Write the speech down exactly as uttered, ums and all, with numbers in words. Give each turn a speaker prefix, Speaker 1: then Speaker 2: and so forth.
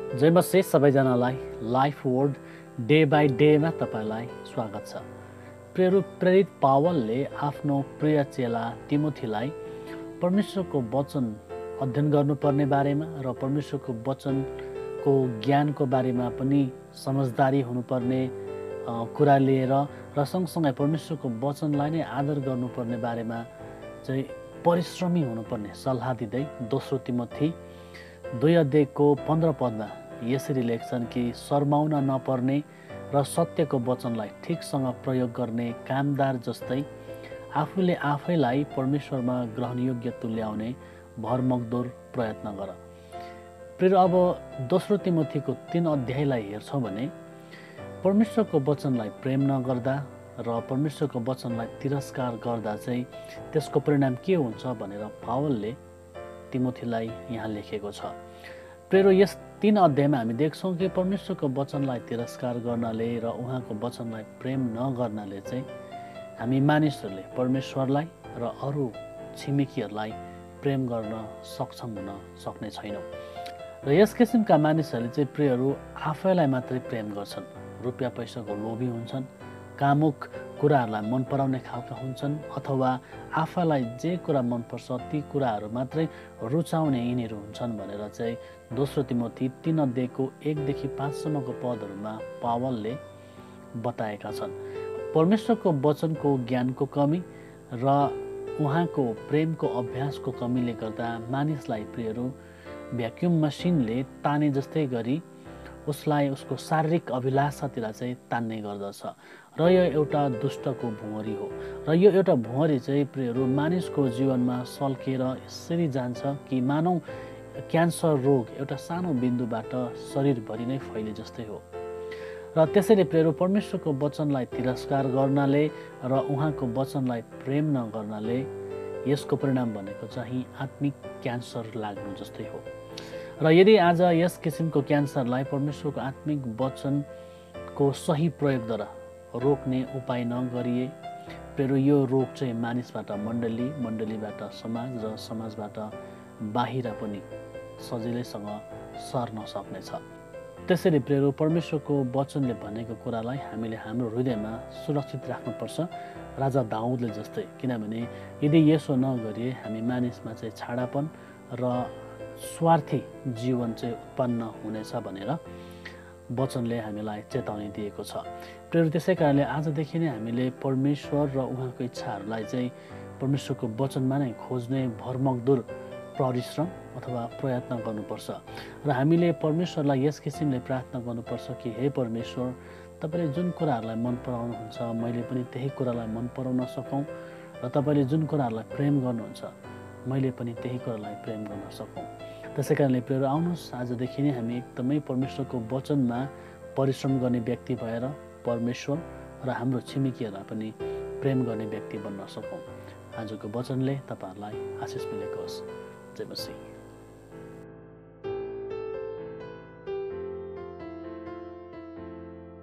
Speaker 1: जय मसी सबैजनालाई life word day by डेमा तपाईँलाई स्वागत छ। प्रेरित प्रेरित पावलले आफ्नो प्रिय चेला तिमोथीलाई परमेश्वरको वचन अध्ययन गर्नुपर्ने बारेमा र परमेश्वरको वचनको ज्ञानको बारेमा पनि समझदारी हुनुपर्ने कुरा लिएर र सँगसँगै परमेश्वरको वचनलाई नै आदर गर्नुपर्ने बारेमा चाहिँ परिश्रमी हुनुपर्ने सल्लाह दिँदै दोस्रो तिमोथी दुई अध्यायको पन्ध्र पदमा यसरी लेख्छन् कि शर्माउन नपर्ने र सत्यको वचनलाई ठिकसँग प्रयोग गर्ने कामदार जस्तै आफूले आफैलाई परमेश्वरमा ग्रहणयोग्य तुल्याउने भरमग्दुर प्रयत्न गर। फेरि अब दोस्रो तिमोथीको तीन अध्यायलाई हेर्छौँ भने परमेश्वरको वचनलाई प्रेम नगर्दा र परमेश्वरको वचनलाई तिरस्कार गर्दा चाहिँ त्यसको परिणाम के हुन्छ भनेर पावलले तिमोथीलाई यहाँ लेखेको छ। प्रेरो यस तीन अध्यायमा हामी देख्छौँ कि परमेश्वरको वचनलाई तिरस्कार गर्नाले र उहाँको वचनलाई प्रेम नगर्नाले चाहिँ हामी मानिसहरूले परमेश्वरलाई र अरू छिमेकीहरूलाई प्रेम गर्न सक्षम हुन सक्ने छैनौँ। र यस किसिमका मानिसहरूले चाहिँ प्रियहरू आफैलाई मात्रै प्रेम गर्छन्, रुपियाँ पैसाको लोभी हुन्छन्, कामुक कुराहरूलाई मन पराउने खालका हुन्छन् अथवा आफैलाई जे कुरा मनपर्छ ती कुराहरू मात्रै रुचाउने यिनीहरू हुन्छन् भनेर चाहिँ दोस्रो तिमोथी तीन अध्यायको एकदेखि पाँचसम्मको पदहरूमा पावलले बताएका छन्। परमेश्वरको वचनको ज्ञानको कमी र उहाँको प्रेमको अभ्यासको कमीले गर्दा मानिसलाई प्रियहरू भ्याक्युम मसिनले ताने जस्तै गरी उसलाई उसको शारीरिक अभिलाषातिर चाहिँ तान्ने गर्दछ र यो एउटा दुष्टको भुँहरी हो। र यो एउटा भुँहरी चाहिँ प्रियहरू मानिसको जीवनमा सल्केर यसरी जान्छ कि मानौ क्यान्सर रोग एउटा सानो बिन्दुबाट शरीरभरि नै फैले जस्तै हो। र त्यसैले प्रियहरू परमेश्वरको वचनलाई तिरस्कार गर्नाले र उहाँको वचनलाई प्रेम नगर्नाले यसको परिणाम भनेको चाहिँ आत्मिक क्यान्सर लाग्नु जस्तै हो। र यदि आज यस किसिमको क्यान्सरलाई परमेश्वरको आत्मिक वचनको सही प्रयोगद्वारा रोक्ने उपाय नगरिए फेरि यो रोग चाहिँ मानिसबाट मण्डली, मण्डलीबाट समाज र समाजबाट बाहिर पनि सजिलैसँग सर्न सक्नेछ। त्यसैले प्रियहरू परमेश्वरको वचनले भनेको कुरालाई हामीले हाम्रो हृदयमा सुरक्षित राख्नुपर्छ राजा दाउदले जस्तै, किनभने यदि यसो नगरिए हामी मानिसमा चाहिँ छाडापन र स्वार्थी जीवन चाहिँ उत्पन्न हुनेछ भनेर वचनले हामीलाई चेतावनी दिएको छ। प्रियहरू त्यसै कारणले आजदेखि नै हामीले परमेश्वर र उहाँको इच्छाहरूलाई चाहिँ परमेश्वरको वचनमा नै खोज्ने भरमग्दुर परिश्रम अथवा प्रयत्न गर्नुपर्छ। र हामीले परमेश्वरलाई यस किसिमले प्रार्थना गर्नुपर्छ कि हे परमेश्वर, तपाईँले जुन कुराहरूलाई मन पराउनुहुन्छ मैले पनि त्यही कुरालाई मन पराउन सकौँ र तपाईँले जुन कुराहरूलाई प्रेम गर्नुहुन्छ मैले पनि त्यही कुरालाई प्रेम गर्न सकौँ। त्यसै कारणले प्रियहरू आउनुहोस् आजदेखि नै हामी एकदमै परमेश्वरको वचनमा परिश्रम गर्ने व्यक्ति भएर परमेश्वर र हाम्रो छिमेकीहरूलाई पनि प्रेम गर्ने व्यक्ति बन्न सकौँ। आजको वचनले तपाईँहरूलाई आशिष मिलेको होस्। जय मसीह।